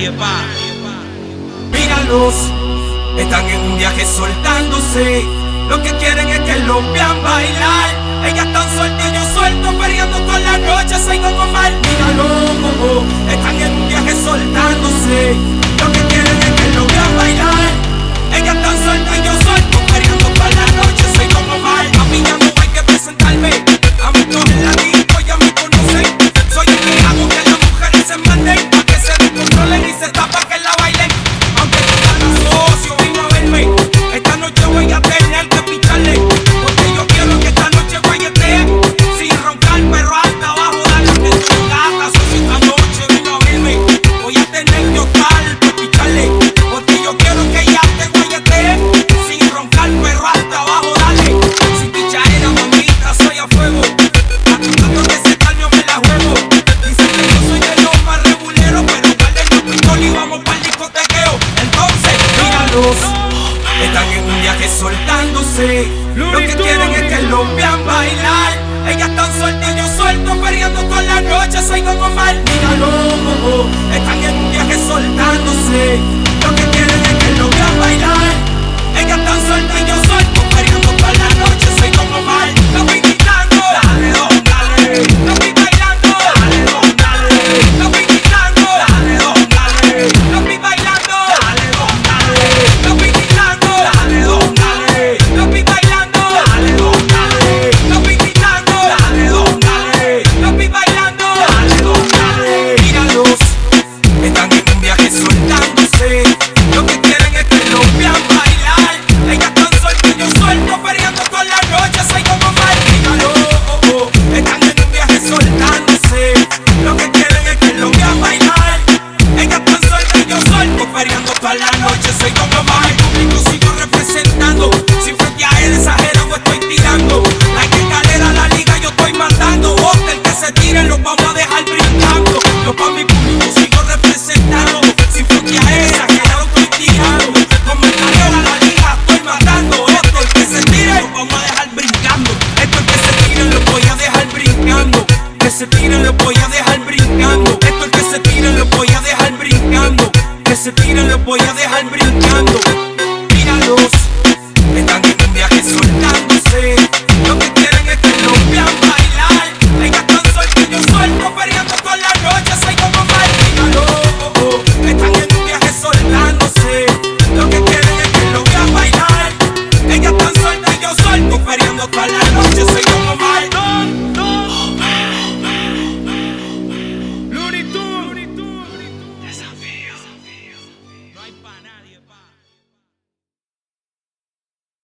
Míralos, están en un viaje soltándose. Lo que quieren es que los vean bailar. Ellas están sueltas y yo suelto, perreando toda la noche, soy como mal. Míralos, están en un viaje soltándose. Lo que quieren es que los vean bailar. Ellas están sueltas y yo suelto, perreando toda la noche, soy como mal. A mí ya no hay que presentarme, a mí no es la disco, ya me conocen. Soy el que hago que las mujeres se manden, pa' que se descontrolen y se tapan que la bailen. Aunque tú ganas socio, vino a verme. Esta noche voy a tener que picharle, porque yo quiero que esta noche guayetee. Sin roncar, perro alta abajo, dale que tú gata. Socio, esta noche vino a verme. Voy a tener que optar por picharle, porque yo quiero que ella te guayetee. Sin roncar, perro alta abajo, dale. Sin pichadera, mamita, soy a fuego. Acusando que ese calio me la juego. Dicen que yo soy de los más reguleros, pero guarden los pistoles y vamos pa'l discotequeo. Entonces, míralos, están en un viaje soltándose. Lo que quieren es que los vean bailar. Ellas están sueltas y yo suelto, perreando toda la noche, soy como mal. Míralos, están en un viaje soltándose. Lo que quieren es que los vean bailar. Ellas están sueltas y yo suelto, perreando toda la noche, soy como mal. Lo voy gritando, dale, don, dale. Lo voy bailando, dale, don, dale. Lo voy gritando, dale, don, dale. Lo voy bailando, dale, don, dale. Lo voy gritando, dale, don, dale. Lo voy bailando, dale, don, dale. Lo voy gritando, dale, don, dale. Lo voy bailando, dale, don, dale. Míralos, están en un viaje soltándose. Lo que quieren es que los vean bailar. Ellas están sueltas y yo suelto, perreando toda la noche, soy como mal. Míralos, están en un viaje soltándose. Lo que quieren es que los vean bailar. Ellas están sueltas y yo suelto, perreando toda la noche, soy como mal. El público sigo representando. Si frente a él exagerado estoy tirando. La escalera, la liga yo estoy mandando. Hostel que se tiren, los vamos a dejar brincando. Yo pa' mi público sigo representando. Si frente a él exagerado estoy tirando. Como escalera, la liga estoy matando. Esto el que se tire, los vamos a dejar brincando. Esto el que se tire, lo voy a dejar brincando. Que se tire, lo voy a dejar brincando. Esto el que se tire, lo voy a dejar brincando. Que se tire, lo voy a dejar